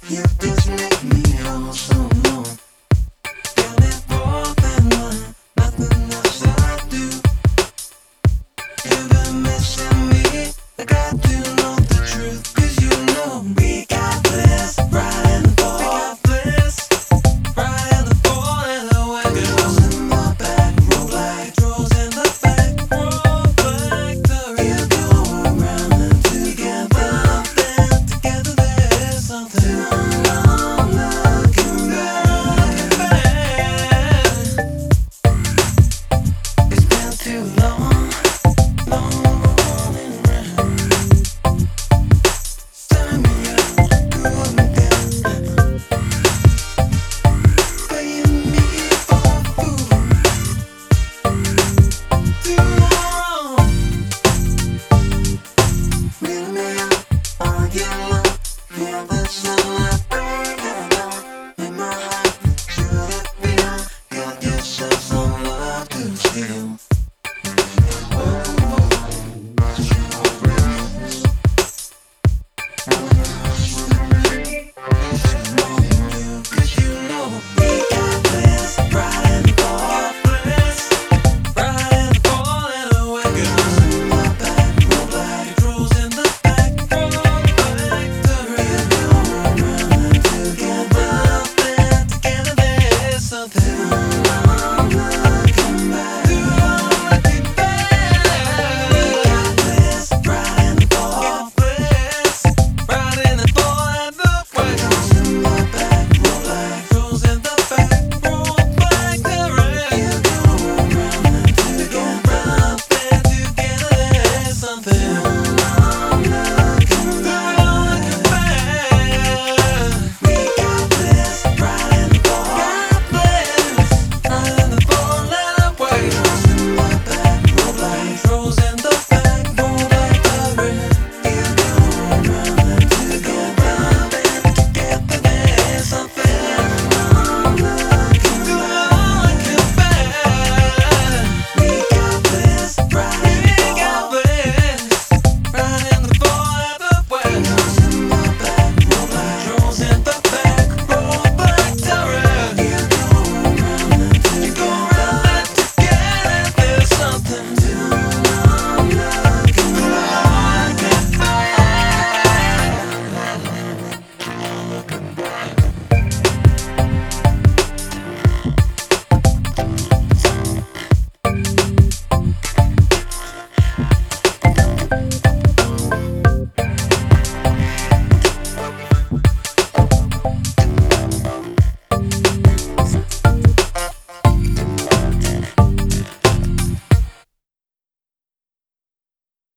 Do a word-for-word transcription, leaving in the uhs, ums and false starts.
You just make me all so long. Tell me more than one, nothing else I do. You've been missing me. I got to know the truth, 'cause you know we got bliss, right and fall. We got bliss, right and the fall and the way. Girls in my back row like trolls in the back row like the real go around and together. Then together there's something I'm looking back. It's been too long. Feel the sunlight.